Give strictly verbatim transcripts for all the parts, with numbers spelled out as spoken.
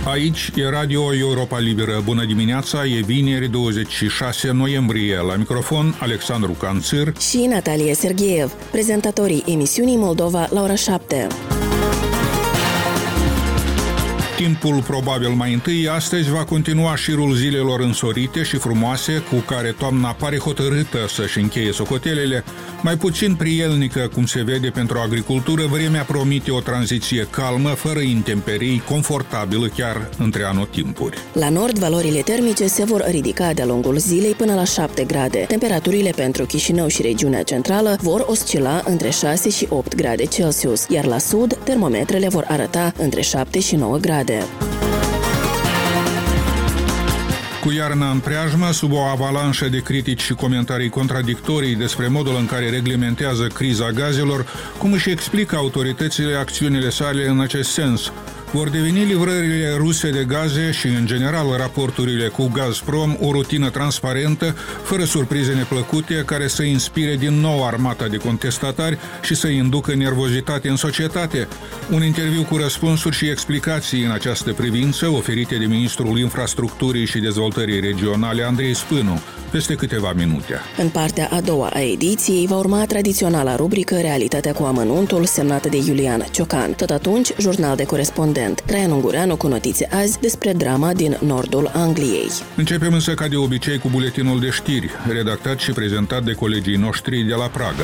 Aici e Radio Europa Liberă. Bună dimineața, e vineri douăzeci și șase noiembrie. La microfon Alexandru Canțir și Natalia Sergeev, prezentatorii emisiunii Moldova la ora șapte. Timpul probabil mai întâi, astăzi va continua șirul zilelor însorite și frumoase cu care toamna pare hotărâtă să-și încheie socotelele, mai puțin prielnică, cum se vede, pentru agricultură. Vremea promite o tranziție calmă, fără intemperii, confortabilă chiar între anotimpuri. La nord, valorile termice se vor ridica de-a lungul zilei până la șapte grade. Temperaturile pentru Chișinău și regiunea centrală vor oscila între șase și opt grade Celsius, iar la sud, termometrele vor arăta între șapte și nouă grade. Cu iarna în preajmă, sub o avalanșă de critici și comentarii contradictorii despre modul în care reglementează criza gazelor, cum își explică autoritățile acțiunile sale în acest sens? Vor deveni livrările ruse de gaze și, în general, raporturile cu Gazprom o rutină transparentă, fără surprize neplăcute, care să inspire din nou armata de contestatari și să inducă nervozitate în societate? Un interviu cu răspunsuri și explicații în această privință, oferite de Ministrul Infrastructurii și Dezvoltării Regionale, Andrei Spânu, peste câteva minute. În partea a doua a ediției va urma tradiționala rubrică Realitatea cu amănuntul, semnată de Iulian Ciocan. Tot atunci, jurnal de corespondent. Traian Ungureanu cu notițe azi despre drama din nordul Angliei. Începem însă ca de obicei cu buletinul de știri, redactat și prezentat de colegii noștri de la Praga.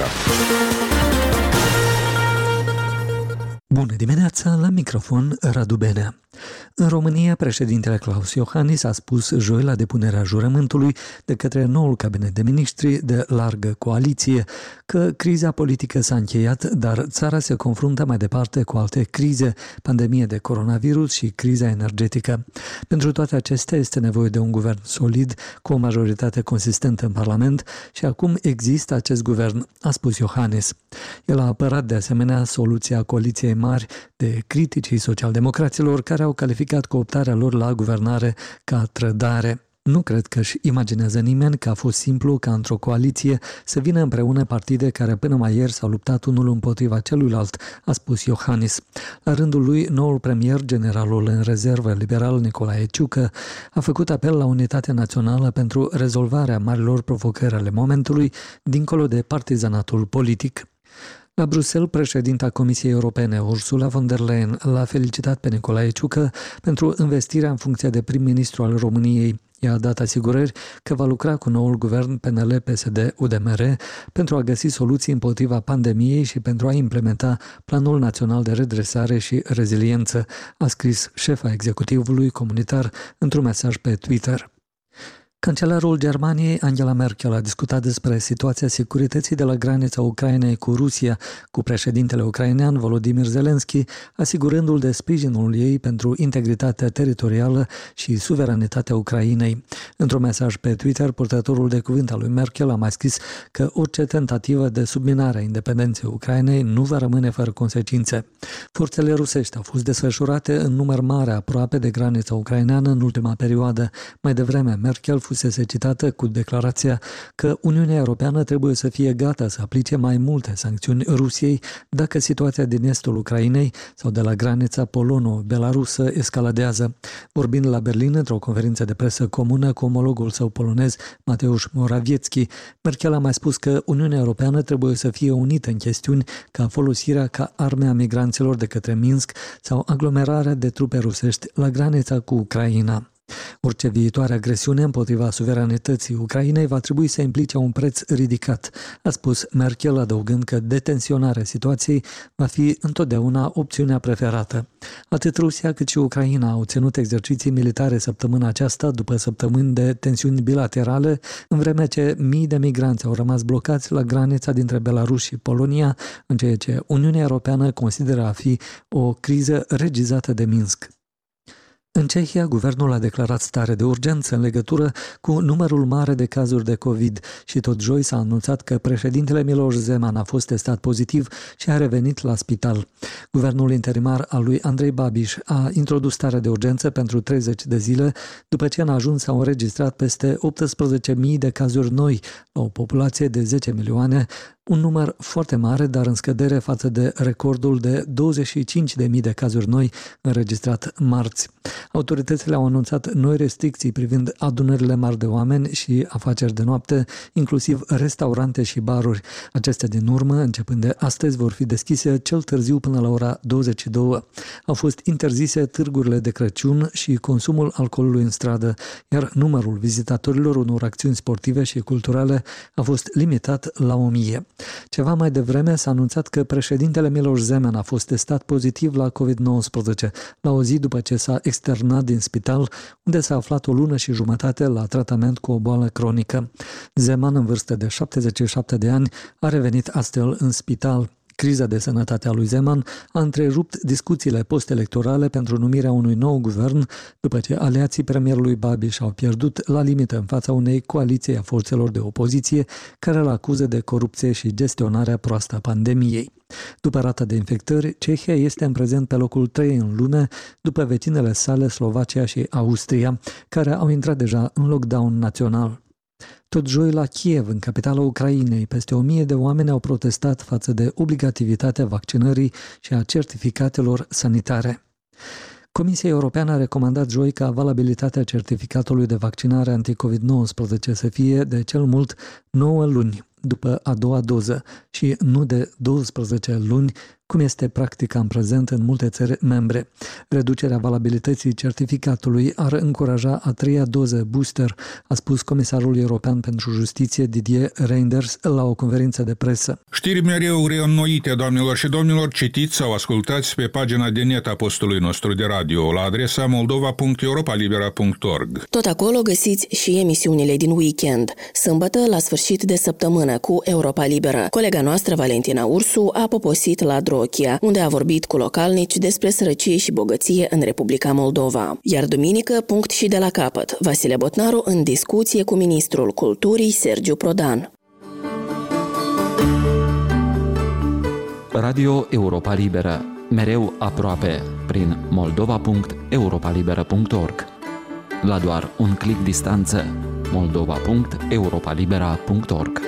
Bună dimineața, la microfon Radu Benea. În România, președintele Klaus Iohannis a spus joi la depunerea jurământului de către noul cabinet de miniștri de largă coaliție că criza politică s-a încheiat, dar țara se confruntă mai departe cu alte crize, pandemie de coronavirus și criza energetică. Pentru toate acestea este nevoie de un guvern solid, cu o majoritate consistentă în Parlament și acum există acest guvern, a spus Iohannis. El a apărat de asemenea soluția coaliției mari de criticii socialdemocraților care au calificat cooptarea lor la guvernare ca trădare. Nu cred că își imaginează nimeni că a fost simplu ca într-o coaliție să vină împreună partide care până mai ieri s-au luptat unul împotriva celuilalt, a spus Iohannis. La rândul lui, noul premier, generalul în rezervă liberal Nicolae Ciucă, a făcut apel la unitatea națională pentru rezolvarea marilor provocări ale momentului, dincolo de partizanatul politic. La Bruxelles, președinta Comisiei Europene, Ursula von der Leyen, l-a felicitat pe Nicolae Ciucă pentru investirea în funcția de prim-ministru al României. Ea a dat asigurări că va lucra cu noul guvern P N L P S D U D M R pentru a găsi soluții împotriva pandemiei și pentru a implementa Planul Național de Redresare și Reziliență, a scris șefa executivului comunitar într-un mesaj pe Twitter. Cancelarul Germaniei, Angela Merkel, a discutat despre situația securității de la granița Ucrainei cu Rusia, cu președintele ucrainean Volodymyr Zelensky, asigurându-l de sprijinul ei pentru integritatea teritorială și suveranitatea Ucrainei. Într-un mesaj pe Twitter, purtătorul de cuvânt al lui Merkel a mai scris că orice tentativă de subminare a independenței Ucrainei nu va rămâne fără consecințe. Forțele rusești au fost desfășurate în număr mare aproape de granița ucraineană în ultima perioadă. Mai devreme, Merkel fusese citată cu declarația că Uniunea Europeană trebuie să fie gata să aplice mai multe sancțiuni Rusiei dacă situația din estul Ucrainei sau de la granița polono-belarusă escaladează. Vorbind la Berlin într-o conferință de presă comună cu omologul său polonez, Mateusz Morawiecki, Merkel a mai spus că Uniunea Europeană trebuie să fie unită în chestiuni ca folosirea ca arme a migranților de către Minsk sau aglomerarea de trupe rusești la granița cu Ucraina. Orice viitoare agresiune împotriva suveranității Ucrainei va trebui să implice un preț ridicat, a spus Merkel, adăugând că detenționarea situației va fi întotdeauna opțiunea preferată. Atât Rusia cât și Ucraina au ținut exerciții militare săptămâna aceasta după săptămâni de tensiuni bilaterale, în vreme ce mii de migranți au rămas blocați la granița dintre Belarus și Polonia, în ceea ce Uniunea Europeană consideră a fi o criză regizată de Minsk. În Cehia, guvernul a declarat stare de urgență în legătură cu numărul mare de cazuri de COVID și tot joi s-a anunțat că președintele Miloš Zeman a fost testat pozitiv și a revenit la spital. Guvernul interimar al lui Andrei Babiš a introdus starea de urgență pentru treizeci de zile, după ce în ajuns s-au înregistrat peste optsprezece mii de cazuri noi la o populație de zece milioane, Un număr foarte mare, dar în scădere față de recordul de douăzeci și cinci de mii de cazuri noi înregistrat marți. Autoritățile au anunțat noi restricții privind adunările mari de oameni și afaceri de noapte, inclusiv restaurante și baruri. Acestea din urmă, începând de astăzi, vor fi deschise cel târziu până la ora douăzeci și două. Au fost interzise târgurile de Crăciun și consumul alcoolului în stradă, iar numărul vizitatorilor unor acțiuni sportive și culturale a fost limitat la o mie. Ceva mai devreme s-a anunțat că președintele Miloš Zeman a fost testat pozitiv la covid nouăsprezece, la o zi după ce s-a externat din spital, unde s-a aflat o lună și jumătate la tratament cu o boală cronică. Zeman, în vârstă de șaptezeci și șapte de ani, a revenit astfel în spital. Criza de sănătate a lui Zeman a întrerupt discuțiile post-electorale pentru numirea unui nou guvern, după ce aliații premierului Babiš au pierdut la limită în fața unei coaliții a forțelor de opoziție care îl acuză de corupție și gestionarea proastă a pandemiei. După rata de infectări, Cehia este în prezent pe locul trei în lume, după vecinele sale Slovacia și Austria, care au intrat deja în lockdown național. Tot joi la Kiev, în capitala Ucrainei, peste o mie de oameni au protestat față de obligativitatea vaccinării și a certificatelor sanitare. Comisia Europeană a recomandat joi ca valabilitatea certificatului de vaccinare anti-covid nouăsprezece să fie de cel mult nouă luni după a doua doză și nu de douăsprezece luni, cum este practica în prezent în multe țări membre. Reducerea valabilității certificatului ar încuraja a treia doză booster, a spus comisarul european pentru justiție Didier Reynders la o conferință de presă. Știri mereu reînnoite, doamnelor și domnilor, citiți sau ascultați pe pagina de net a postului nostru de radio la adresa moldova punct europa libera punct org. Tot acolo găsiți și emisiunile din weekend. Sâmbătă, la sfârșit de săptămână, cu Europa Liberă. Colega noastră, Valentina Ursu, a poposit la Drochia, unde a vorbit cu localnici despre sărăcie și bogăție în Republica Moldova. Iar duminică, punct și de la capăt, Vasile Botnaru în discuție cu ministrul culturii Sergiu Prodan. Radio Europa Liberă, mereu aproape, prin moldova punct europa libera punct org. La doar un clic distanță, moldova punct europa libera punct org.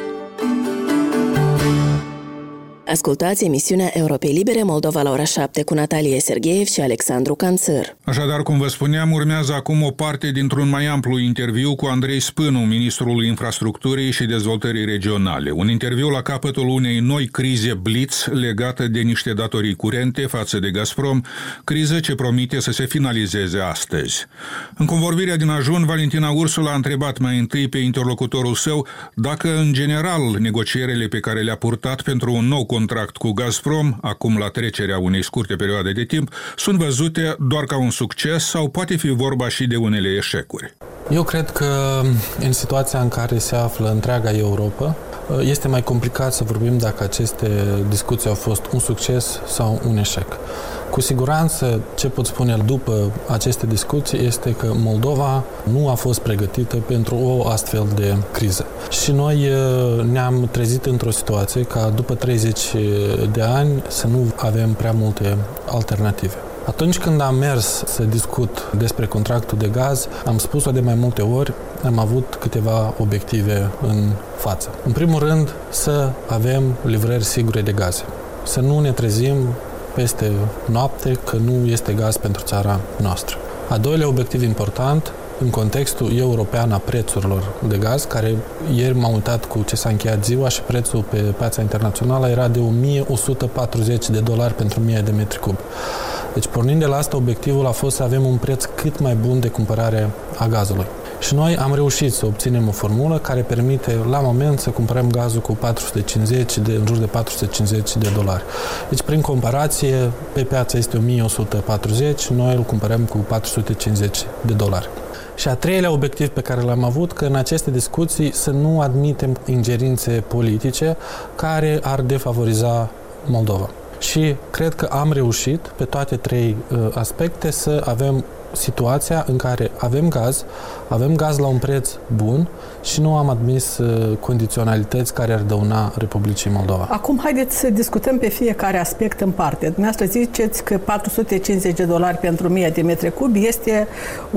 Ascultați emisiunea Europei Libere Moldova la ora șapte cu Natalie Sergeev și Alexandru Canțăr. Așadar, cum vă spuneam, urmează acum o parte dintr-un mai amplu interviu cu Andrei Spânu, ministrul infrastructurii și dezvoltării regionale. Un interviu la capătul unei noi crize blitz legată de niște datorii curente față de Gazprom, criză ce promite să se finalizeze astăzi. În convorbirea din ajun, Valentina Ursu l-a întrebat mai întâi pe interlocutorul său dacă, în general, negocierile pe care le-a purtat pentru un nou contract cu Gazprom, acum la trecerea unei scurte perioade de timp, sunt văzute doar ca un succes sau poate fi vorba și de unele eșecuri? Eu cred că în situația în care se află întreaga Europa, este mai complicat să vorbim dacă aceste discuții au fost un succes sau un eșec. Cu siguranță, ce pot spune după aceste discuții este că Moldova nu a fost pregătită pentru o astfel de criză. Și noi ne-am trezit într-o situație ca după treizeci de ani să nu avem prea multe alternative. Atunci când am mers să discut despre contractul de gaz, am spus-o de mai multe ori, am avut câteva obiective în față. În primul rând, să avem livrări sigure de gaze. Să nu ne trezim peste noapte că nu este gaz pentru țara noastră. A doilea obiectiv important, în contextul european a prețurilor de gaz, care ieri m-am uitat cu ce s-a încheiat ziua și prețul pe piața internațională era de o mie o sută patruzeci de dolari pentru o mie de metri cub. Deci, pornind de la asta, obiectivul a fost să avem un preț cât mai bun de cumpărare a gazului. Și noi am reușit să obținem o formulă care permite, la moment, să cumpărăm gazul cu patru sute cincizeci, de, în jur de patru sute cincizeci de dolari. Deci, prin comparație, pe piață este o mie o sută patruzeci, noi îl cumpărăm cu patru sute cincizeci de dolari. Și a treilea obiectiv pe care l-am avut, că în aceste discuții să nu admitem ingerințe politice care ar defavoriza Moldova. Și cred că am reușit pe toate trei uh, aspecte să avem situația în care avem gaz, avem gaz la un preț bun și nu am admis uh, condiționalități care ar dăuna Republicii Moldova. Acum haideți să discutăm pe fiecare aspect în parte. Dumneavoastră ziceți că patru sute cincizeci de dolari pentru o mie de metri cubi este un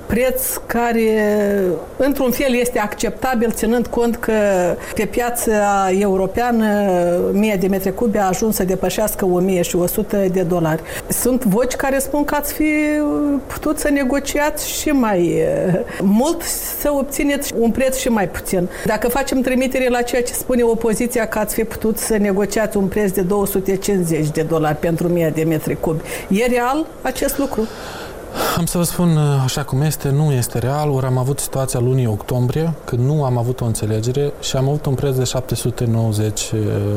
preț care, într-un fel, este acceptabil, ținând cont că pe piața europeană mie de metri cubi a ajuns să depășească o mie și o sută de dolari. Sunt voci care spun că ați fi putut să negociați și mai mult, să obțineți un preț și mai puțin. Dacă facem trimitere la ceea ce spune opoziția, că ați fi putut să negociați un preț de două sute cincizeci de dolari pentru mie de metri cubi, e real acest lucru? Am să vă spun așa cum este, nu este real. Ori am avut situația lunii octombrie, când nu am avut o înțelegere și am avut un preț de șapte sute nouăzeci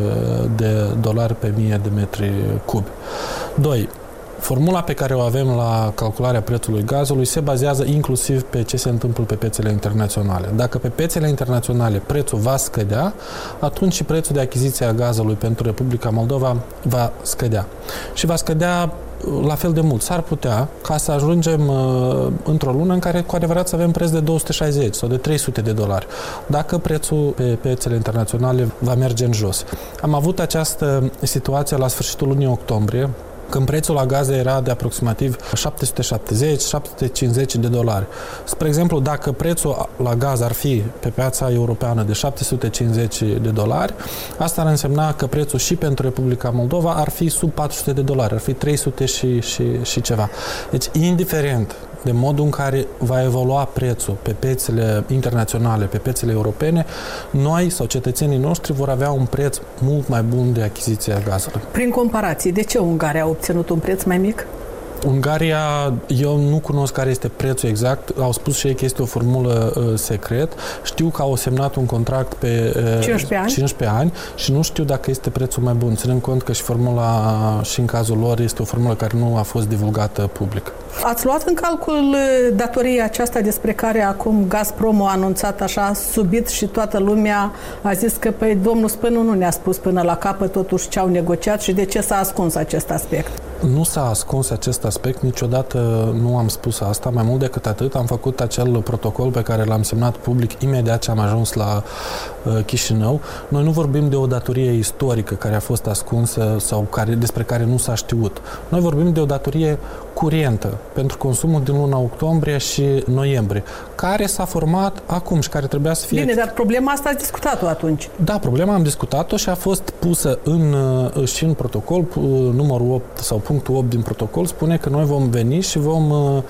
de dolari pe mie de metri cubi. Doi. Formula pe care o avem la calcularea prețului gazului se bazează inclusiv pe ce se întâmplă pe piețele internaționale. Dacă pe piețele internaționale prețul va scădea, atunci și prețul de achiziție a gazului pentru Republica Moldova va scădea. Și va scădea la fel de mult. S-ar putea ca să ajungem uh, într-o lună în care cu adevărat să avem preț de două sute șaizeci sau de trei sute de dolari, dacă prețul pe piețele internaționale va merge în jos. Am avut această situație la sfârșitul lunii octombrie, când prețul la gaze era de aproximativ șapte sute șaptezeci - șapte sute cincizeci de dolari. Spre exemplu, dacă prețul la gaz ar fi pe piața europeană de șapte sute cincizeci de dolari, asta ar însemna că prețul și pentru Republica Moldova ar fi sub patru sute de dolari, ar fi trei sute și, și, și ceva. Deci, indiferent de modul în care va evolua prețul pe piețele internaționale, pe piețele europene, noi sau cetățenii noștri vor avea un preț mult mai bun de achiziție a gazului. Prin comparație, de ce Ungaria a obținut un preț mai mic? Ungaria, eu nu cunosc care este prețul exact, au spus și ei că este o formulă uh, secret. Știu că au semnat un contract pe uh, cincisprezece ani. cincisprezece ani și nu știu dacă este prețul mai bun, ținând cont că și formula, și în cazul lor, este o formulă care nu a fost divulgată public. Ați luat în calcul datoria aceasta despre care acum Gazprom a anunțat așa subit și toată lumea a zis că păi domnul Spânu nu ne-a spus până la capăt totuși ce au negociat și de ce s-a ascuns acest aspect? Nu s-a ascuns acest aspect, niciodată nu am spus asta, mai mult decât atât am făcut acel protocol pe care l-am semnat public imediat ce am ajuns la uh, Chișinău. Noi nu vorbim de o datorie istorică care a fost ascunsă sau care, despre care nu s-a știut. Noi vorbim de o datorie curentă pentru consumul din luna octombrie și noiembrie, care s-a format acum și care trebuia să fie... Bine, dar problema asta ați discutat-o atunci. Da, problema am discutat-o și a fost pusă în, și în protocol, numărul opt sau punctul opt din protocol spune că noi vom veni și vom uh,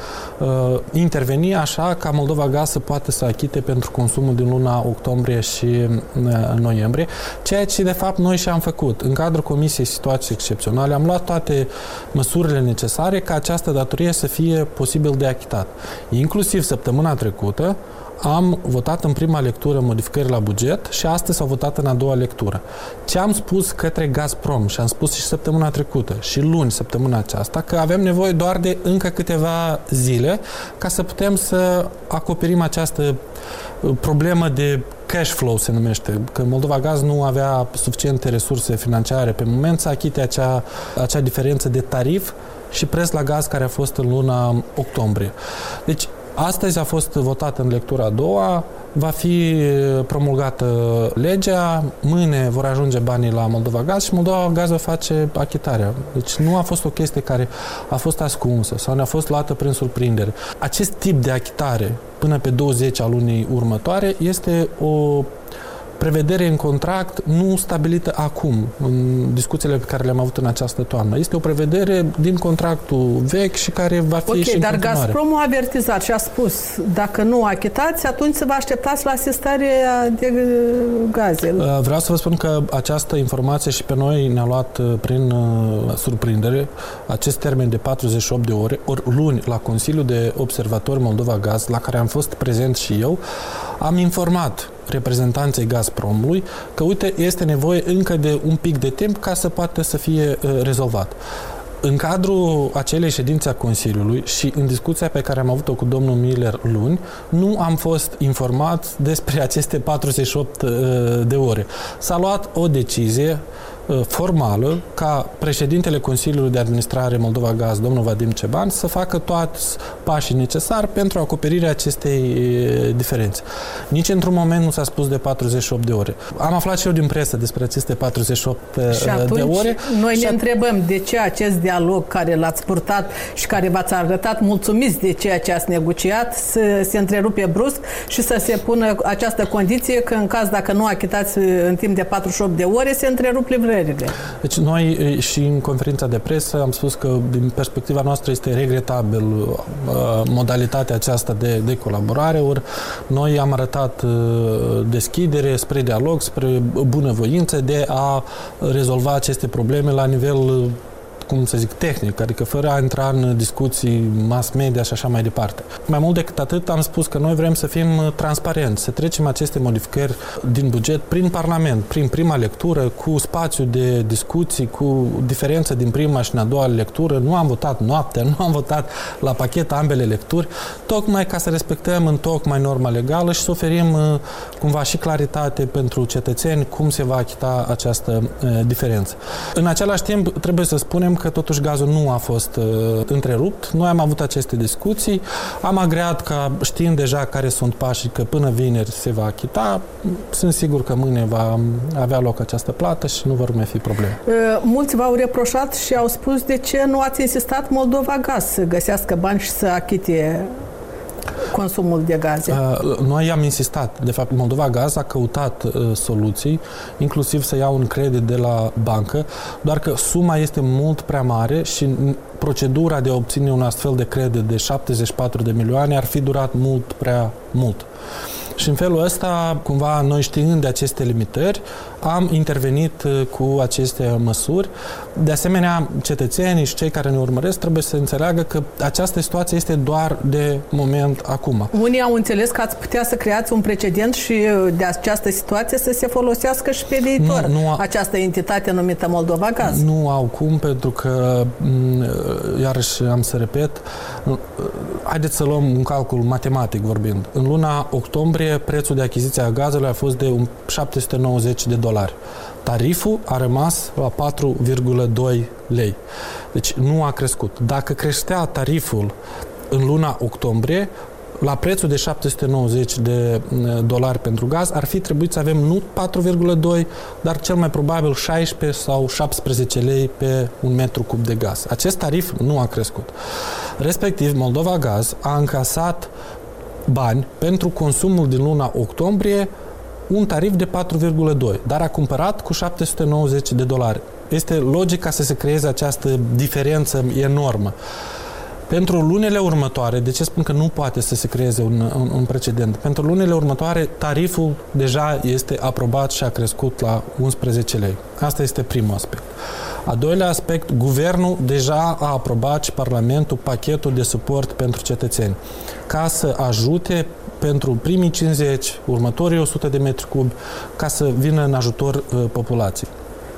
interveni așa ca Moldova Gaz să poată să achite pentru consumul din luna octombrie și uh, noiembrie, ceea ce de fapt noi și-am făcut. În cadrul Comisiei Situații Excepționale am luat toate măsurile necesare ca această datorie să fie posibil de achitat. Inclusiv săptămâna trecută am votat în prima lectură modificări la buget și astăzi s-au votat în a doua lectură. Ce am spus către Gazprom și am spus și săptămâna trecută și luni săptămâna aceasta, că avem nevoie doar de încă câteva zile ca să putem să acoperim această problemă de cash flow, se numește, că Moldova Gaz nu avea suficiente resurse financiare pe moment să achite acea, acea diferență de tarif și preț la gaz care a fost în luna octombrie. Deci, astăzi a fost votată în lectura a doua, va fi promulgată legea, mâine vor ajunge banii la Moldova Gaz și Moldova Gaz va face achitarea. Deci nu a fost o chestie care a fost ascunsă sau ne-a fost luată prin surprindere. Acest tip de achitare până pe douăzeci a lunii următoare este o prevedere în contract nu stabilită acum, în discuțiile pe care le-am avut în această toamnă. Este o prevedere din contractul vechi și care va fi okay, și în dar continuare. Gazprom a avertizat și a spus, dacă nu achitați, atunci să vă așteptați la asistarea de gaze. Vreau să vă spun că această informație și pe noi ne-a luat prin surprindere acest termen de patruzeci și opt de ore, ori luni la Consiliul de Observatori Moldova Gaz, la care am fost prezent și eu, am informat reprezentanței Gazpromului că, uite, este nevoie încă de un pic de timp ca să poată să fie uh, rezolvat. În cadrul acelei ședințe a Consiliului și în discuția pe care am avut-o cu domnul Miller luni, nu am fost informat despre aceste patruzeci și opt uh, de ore. S-a luat o decizie formală ca președintele Consiliului de Administrare Moldova Gaz, domnul Vadim Ceban, să facă toți pașii necesari pentru acoperirea acestei diferențe. Nici într-un moment nu s-a spus de patruzeci și opt de ore. Am aflat și eu din presă despre aceste patruzeci și opt și atunci, de ore. noi și ne at- întrebăm de ce acest dialog care l-ați purtat și care v-ați arătat mulțumiți de ceea ce ați negociat să se întrerupe brusc și să se pună această condiție că în caz dacă nu achitați în timp de patruzeci și opt de ore se întrerup livrările. Deci noi și în conferința de presă am spus că din perspectiva noastră este regretabil uh, modalitatea aceasta de, de colaborare, ori noi am arătat uh, deschidere spre dialog, spre bunăvoință de a rezolva aceste probleme la nivel uh, cum să zic, tehnic, adică fără a intra în discuții mass media și așa mai departe. Mai mult decât atât, am spus că noi vrem să fim transparenți, să trecem aceste modificări din buget prin Parlament, prin prima lectură, cu spațiu de discuții, cu diferență din prima și în a doua lectură. Nu am votat noaptea, nu am votat la pachet ambele lecturi, tocmai ca să respectăm în tocmai norma legală și să oferim cumva și claritate pentru cetățeni cum se va achita această diferență. În același timp, trebuie să spunem că totuși gazul nu a fost uh, întrerupt. Noi am avut aceste discuții, am agreat ca, știind deja care sunt pașii, că până vineri se va achita, sunt sigur că mâine va avea loc această plată și nu vor mai fi probleme. Uh, mulți v-au reproșat și au spus de ce nu ați insistat Moldova Gaz să găsească bani și să achite consumul de gaze. Noi am insistat. De fapt, Moldova Gaz a căutat uh, soluții, inclusiv să ia un credit de la bancă, doar că suma este mult prea mare și procedura de a obține un astfel de credit de șaptezeci și patru de milioane ar fi durat mult prea mult. Și în felul ăsta, cumva, noi știind de aceste limitări, am intervenit cu aceste măsuri. De asemenea, cetățenii și cei care ne urmăresc trebuie să înțeleagă că această situație este doar de moment acum. Unii au înțeles că ați putea să creați un precedent și de această situație să se folosească și pe viitor. Nu, nu a... această entitate numită Moldova Gaz. Nu au cum, pentru că, iarăși am să repet, haideți să luăm un calcul matematic vorbind. În luna octombrie, prețul de achiziție a gazelor a fost de șapte sute nouăzeci de dolari. Tariful a rămas la patru virgulă doi lei. Deci nu a crescut. Dacă creștea tariful în luna octombrie, la prețul de șapte sute nouăzeci de dolari pentru gaz, ar fi trebuit să avem nu patru virgulă doi, dar cel mai probabil șaisprezece sau șaptesprezece lei pe un metru cub de gaz. Acest tarif nu a crescut. Respectiv, Moldova Gaz a încasat bani pentru consumul din luna octombrie, un tarif de patru virgulă doi, dar a cumpărat cu șapte sute nouăzeci de dolari. Este logica să se creeze această diferență enormă. Pentru lunile următoare, de ce spun că nu poate să se creeze un, un, un precedent? Pentru lunile următoare, tariful deja este aprobat și a crescut la unsprezece lei. Asta este primul aspect. A doilea aspect, guvernul deja a aprobat și Parlamentul pachetul de suport pentru cetățeni, ca să ajute pentru primii cincizeci, următorii o sută de metri cubi, ca să vină în ajutor uh, populației.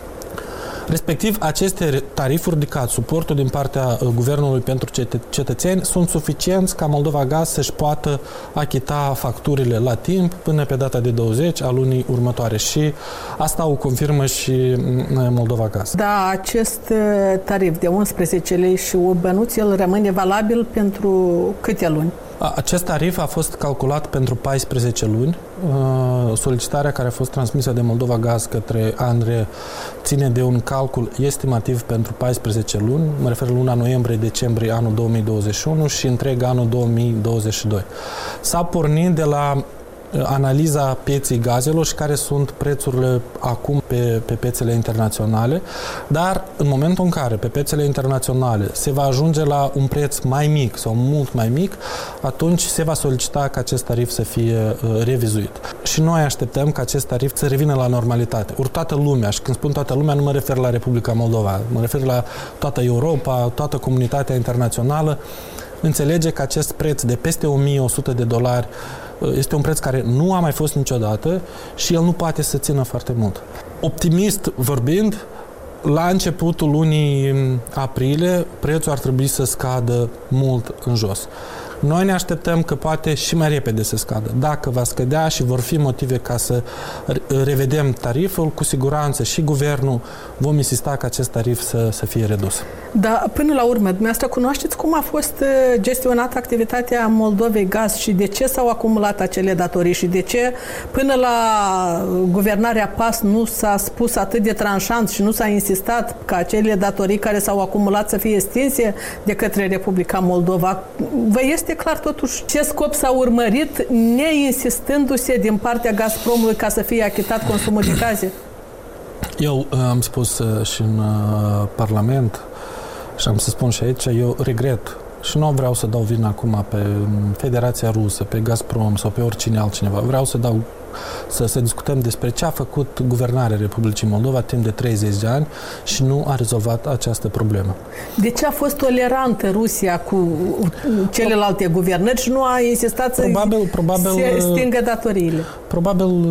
Respectiv, aceste tarifuri ridicat, suportul din partea uh, guvernului pentru cetă- cetățeni, sunt suficienți ca Moldova Gaz să-și poată achita facturile la timp până pe data de douăzeci a lunii următoare. Și asta o confirmă și uh, Moldova Gaz. Da, acest uh, tarif de unsprezece lei și o bănuț, el rămâne valabil pentru câte luni? Acest tarif a fost calculat pentru paisprezece luni. Solicitarea care a fost transmisă de Moldova Gaz către ANRE ține de un calcul estimativ pentru paisprezece luni, mă refer la luna noiembrie-decembrie anul două mii douăzeci și unu și întreg anul două mii douăzeci și doi. S-a pornit de la analiza pieței gazelor și care sunt prețurile acum pe, pe piețele internaționale, dar în momentul în care pe piețele internaționale se va ajunge la un preț mai mic sau mult mai mic, atunci se va solicita ca acest tarif să fie uh, revizuit. Și noi așteptăm ca acest tarif să revină la normalitate. Ori toată lumea, și când spun toată lumea, nu mă refer la Republica Moldova, mă refer la toată Europa, toată comunitatea internațională, înțelege că acest preț de peste o mie o sută de dolari este un preț care nu a mai fost niciodată și el nu poate să țină foarte mult. Optimist vorbind, la începutul lunii aprilie, prețul ar trebui să scadă mult în jos. Noi ne așteptăm că poate și mai repede să scadă. Dacă va scădea și vor fi motive ca să revedem tariful, cu siguranță și guvernul vom insista ca acest tarif să, să fie redus. Dar până la urmă, dumneavoastră cunoașteți cum a fost gestionată activitatea Moldovei Gaz și de ce s-au acumulat acele datorii și de ce până la guvernarea P A S nu s-a spus atât de tranșant și nu s-a insistat ca acele datorii care s-au acumulat să fie stinse de către Republica Moldova. Vă este clar totuși ce scop s-a urmărit neinsistându-se din partea Gazpromului ca să fie achitat consumul de gaze? Eu am spus și în Parlament și am să spun și aici, eu regret și nu vreau să dau vina acum pe Federația Rusă, pe Gazprom sau pe oricine altcineva. Vreau să dau să, să discutăm despre ce a făcut guvernarea Republicii Moldova timp de treizeci de ani și nu a rezolvat această problemă. De ce a fost tolerantă Rusia cu celelalte guvernări și nu a insistat să probabil, probabil, se stingă datoriile? Probabil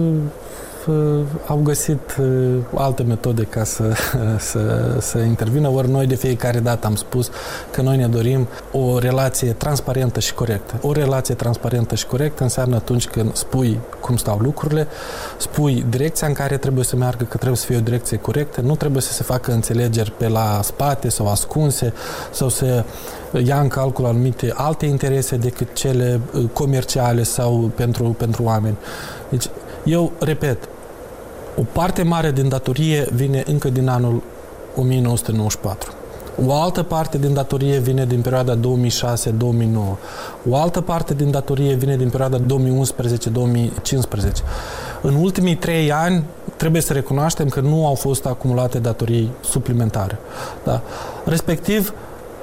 au găsit alte metode ca să, să, să intervină, ori noi de fiecare dată am spus că noi ne dorim o relație transparentă și corectă. O relație transparentă și corectă înseamnă atunci când spui cum stau lucrurile, spui direcția în care trebuie să meargă, că trebuie să fie o direcție corectă, nu trebuie să se facă înțelegeri pe la spate sau ascunse sau să ia în calcul anumite alte interese decât cele comerciale sau pentru, pentru oameni. Deci, eu repet, o parte mare din datorie vine încă din anul o mie nouă sute nouăzeci și patru. O altă parte din datorie vine din perioada două mii șase - două mii nouă. O altă parte din datorie vine din perioada două mii unsprezece - două mii cincisprezece. În ultimii trei ani trebuie să recunoaștem că nu au fost acumulate datorii suplimentare. Da? Respectiv,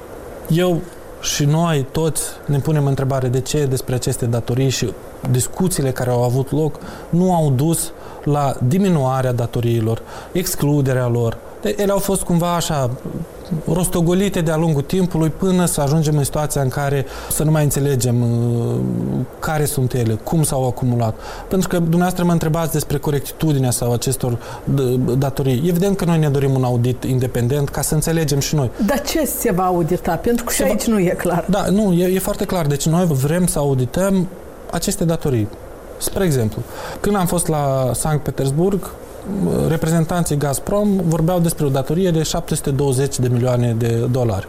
eu și noi toți ne punem întrebare de ce despre aceste datorii și discuțiile care au avut loc nu au dus la diminuarea datoriilor, excluderea lor. Ele au fost cumva așa rostogolite de-a lungul timpului până să ajungem în situația în care să nu mai înțelegem uh, care sunt ele, cum s-au acumulat. Pentru că dumneavoastră mă întrebați despre corectitudinea sau acestor datorii. Evident că noi ne dorim un audit independent ca să înțelegem și noi. Dar ce se va audita? Pentru că și aici va... nu e clar. Da, nu, e, e foarte clar. Deci noi vrem să audităm aceste datorii. Spre exemplu, când am fost la Sankt Petersburg, reprezentanții Gazprom vorbeau despre o datorie de șapte sute douăzeci de milioane de dolari.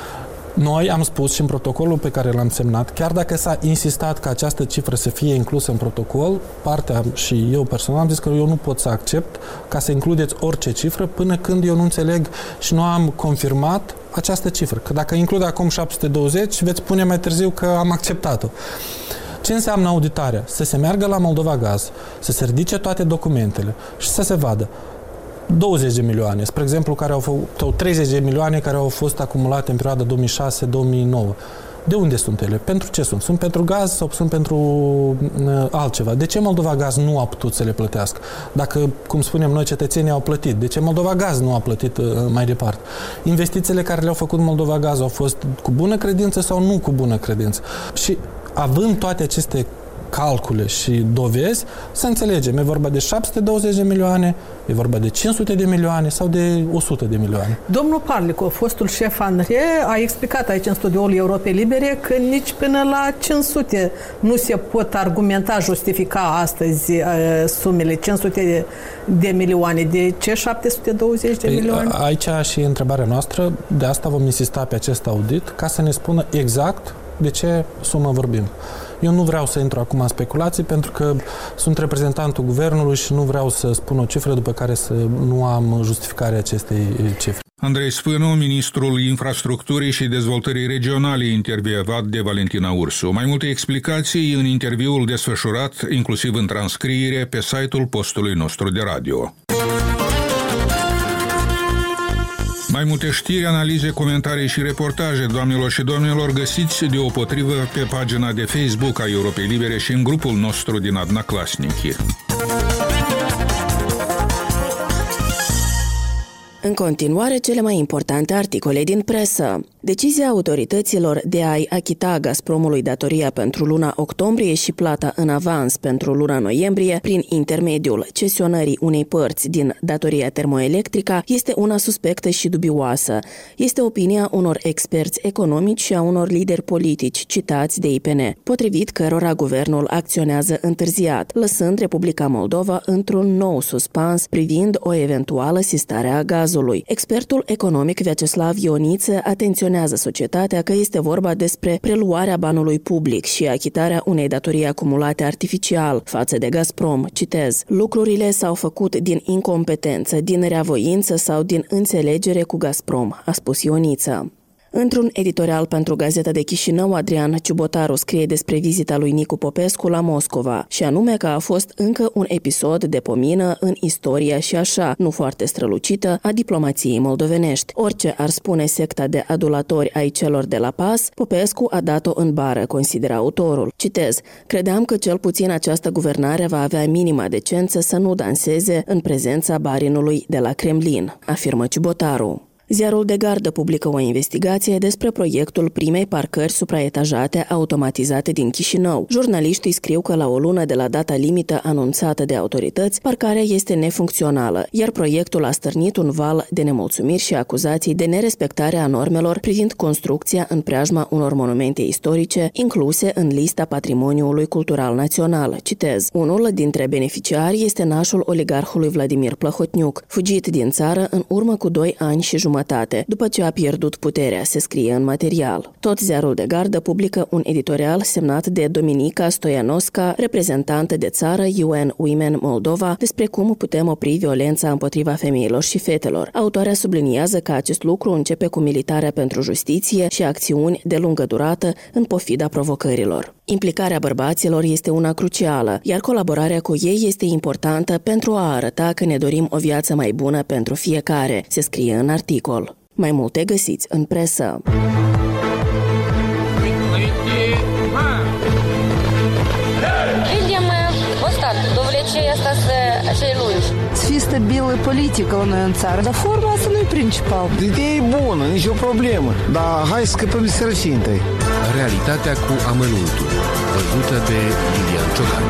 Noi am spus și în protocolul pe care l-am semnat, chiar dacă s-a insistat ca această cifră să fie inclusă în protocol, partea și eu personal am zis că eu nu pot să accept ca să includeți orice cifră până când eu nu înțeleg și nu am confirmat această cifră. Că dacă includ acum șapte sute douăzeci, veți spune mai târziu că am acceptat-o. Ce înseamnă auditarea? Să se meargă la Moldova Gaz, să se ridice toate documentele și să se vadă douăzeci de milioane, spre exemplu, care au fost, sau treizeci de milioane care au fost acumulate în perioada două mii șase - două mii nouă. De unde sunt ele? Pentru ce sunt? Sunt pentru gaz sau sunt pentru uh, altceva? De ce Moldova Gaz nu a putut să le plătească? Dacă, cum spunem noi, cetățenii au plătit, de ce Moldova Gaz nu a plătit uh, mai departe? Investițiile care le-au făcut Moldova Gaz au fost cu bună credință sau nu cu bună credință? Și având toate aceste calcule și dovezi, să înțelegem, e vorba de șapte sute douăzeci de milioane, e vorba de cinci sute de milioane sau de o sută de milioane. Domnul Parlico, fostul șef ANRE, a explicat aici în studioul Europei Libere că nici până la cinci sute nu se pot argumenta, justifica astăzi uh, sumele cinci sute de milioane. De ce șapte sute douăzeci de milioane? Aici și întrebarea noastră, de asta vom insista pe acest audit, ca să ne spună exact de ce sumă vorbim. Eu nu vreau să intru acum în speculații pentru că sunt reprezentantul guvernului și nu vreau să spun o cifră după care să nu am justificarea acestei cifre. Andrei Sfână, ministrul Infrastructurii și Dezvoltării Regionale, intervievat de Valentina Ursu. Mai multe explicații în interviul desfășurat, inclusiv în transcriere, pe site-ul postului nostru de radio. Mai multe știri, analize, comentarii și reportaje, doamnelor și domnilor, găsiți deopotrivă pe pagina de Facebook a Europei Libere și în grupul nostru din Odnoklassniki. În continuare, cele mai importante articole din presă. Decizia autorităților de a-i achita Gazpromului datoria pentru luna octombrie și plata în avans pentru luna noiembrie prin intermediul cesionării unei părți din datoria termoelectrică este una suspectă și dubioasă. Este opinia unor experți economici și a unor lideri politici citați de I P N, potrivit cărora guvernul acționează întârziat, lăsând Republica Moldova într-un nou suspans privind o eventuală sistare a gazului. Expertul economic Vyacheslav Ioniță atenționează societatea că este vorba despre preluarea banului public și achitarea unei datorii acumulate artificial față de Gazprom. Citez: lucrurile s-au făcut din incompetență, din reavoință sau din înțelegere cu Gazprom, a spus Ioniță. Într-un editorial pentru Gazeta de Chișinău, Adrian Ciubotaru scrie despre vizita lui Nicu Popescu la Moscova, și anume că a fost încă un episod de pomină în istoria și așa, nu foarte strălucită, a diplomației moldovenești. Orice ar spune secta de adulatori ai celor de la Pas, Popescu a dat-o în bară, consideră autorul. Citez: credeam că cel puțin această guvernare va avea minima decență să nu danseze în prezența barinului de la Kremlin, afirmă Ciubotaru. Ziarul de Gardă publică o investigație despre proiectul primei parcări supraetajate automatizate din Chișinău. Jurnaliștii scriu că la o lună de la data limită anunțată de autorități, parcarea este nefuncțională, iar proiectul a stârnit un val de nemulțumiri și acuzații de nerespectare a normelor privind construcția în preajma unor monumente istorice incluse în lista Patrimoniului Cultural Național. Citez: unul dintre beneficiari este nașul oligarhului Vladimir Plahotniuc, fugit din țară în urmă cu doi ani și jumătate, după ce a pierdut puterea, se scrie în material. Tot Ziarul de Gardă publică un editorial semnat de Dominica Stoianovska, reprezentantă de țară U N Women Moldova, despre cum putem opri violența împotriva femeilor și fetelor. Autoarea subliniază că acest lucru începe cu militarea pentru justiție și acțiuni de lungă durată în pofida provocărilor. Implicarea bărbaților este una crucială, iar colaborarea cu ei este importantă pentru a arăta că ne dorim o viață mai bună pentru fiecare, se scrie în articol. Mai multe găsiți în presă. Видим достаток довлечения цієї lungi. Să fie stabilă politică la noi în țară, dar forma asta nu e principal. Ideea e bună, nicio problemă, dar hai să scăpăm de sărăcie întâi. Realitatea cu amănuntul, văzută de Lilian Ciocan.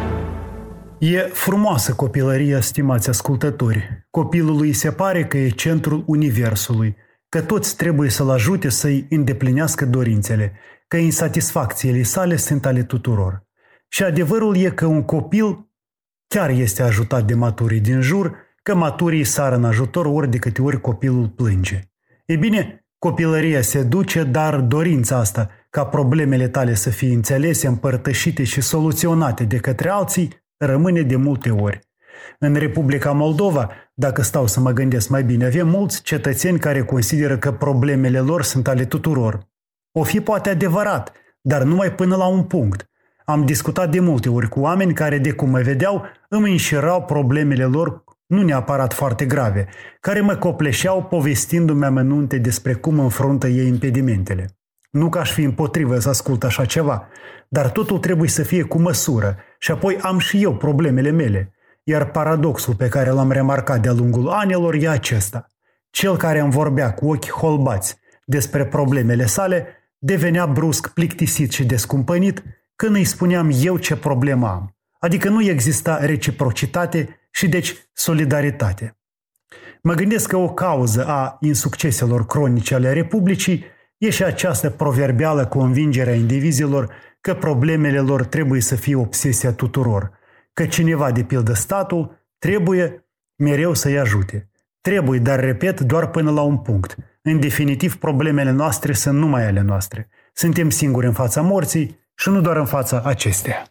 E frumoasă copilăria, stimați ascultători. Copilului îi se pare că e centrul universului, că toți trebuie să-l ajute să-i îndeplinească dorințele, că insatisfacțiile sale sunt ale tuturor. Și adevărul e că un copil chiar este ajutat de maturii din jur, că maturii sară în ajutor ori de câte ori copilul plânge. E bine, copilăria se duce, dar dorința asta, ca problemele tale să fie înțelese, împărtășite și soluționate de către alții, rămâne de multe ori. În Republica Moldova, dacă stau să mă gândesc mai bine, avem mulți cetățeni care consideră că problemele lor sunt ale tuturor. O fi poate adevărat, dar numai până la un punct. Am discutat de multe ori cu oameni care, de cum mă vedeau, îmi înșirau problemele lor, nu neapărat foarte grave, care mă copleșeau povestindu-mi amănunte despre cum înfruntă ei impedimentele. Nu că aș fi împotrivă să ascult așa ceva, dar totul trebuie să fie cu măsură și apoi am și eu problemele mele. Iar paradoxul pe care l-am remarcat de-a lungul anilor e acesta. Cel care îmi vorbea cu ochi holbați despre problemele sale devenea brusc plictisit și descumpănit când îi spuneam eu ce problemă am. Adică nu exista reciprocitate și deci solidaritate. Mă gândesc că o cauză a insucceselor cronice ale Republicii e și această proverbială convingere a indivizilor că problemele lor trebuie să fie obsesia tuturor, că cineva, de pildă statul, trebuie mereu să-i ajute. Trebuie, dar repet, doar până la un punct. În definitiv, problemele noastre sunt numai ale noastre. Suntem singuri în fața morții și nu doar în fața acesteia.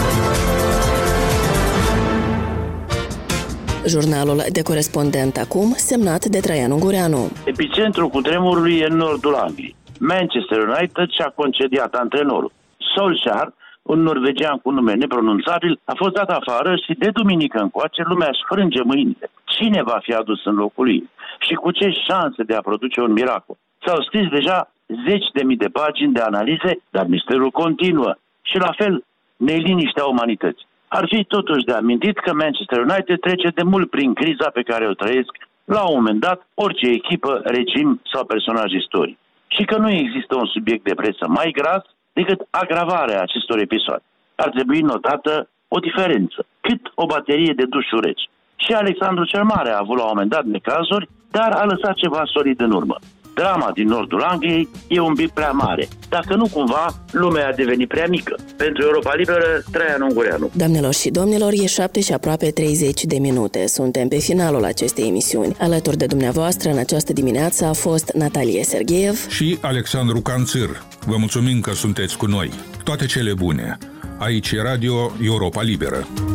Jurnalul de corespondent acum, semnat de Traian Ungureanu. Epicentrul cutremurului e în nordul Angliei. Manchester United și-a concediat antrenorul. Solskjaer, un norvegian cu nume nepronunțabil, a fost dat afară și de duminică încoace lumea își frânge mâinile. Cine va fi adus în locul lui? Și cu ce șanse de a produce un miracol? S-au scris deja zeci de mii de pagini de analize, dar misterul continuă. Și la fel, neliniștea umanității. Ar fi totuși de amintit că Manchester United trece de mult prin criza pe care o trăiesc la un moment dat, orice echipă, regim sau personaj istoric. Și că nu există un subiect de presă mai gras decât agravarea acestor episoade. Ar trebui notată o diferență, cât o baterie de dușuri reci. Și Alexandru cel Mare a avut la un moment dat necazuri, dar a lăsat ceva solid în urmă. Drama din nordul Angliei e un pic prea mare. Dacă nu cumva, lumea a devenit prea mică. Pentru Europa Liberă, Traian Ungureanu. Doamnelor și domnilor, e șapte și aproape treizeci de minute. Suntem pe finalul acestei emisiuni. Alături de dumneavoastră în această dimineață a fost Natalie Sergeev și Alexandru Canțir. Vă mulțumim că sunteți cu noi. Toate cele bune. Aici e Radio Europa Liberă.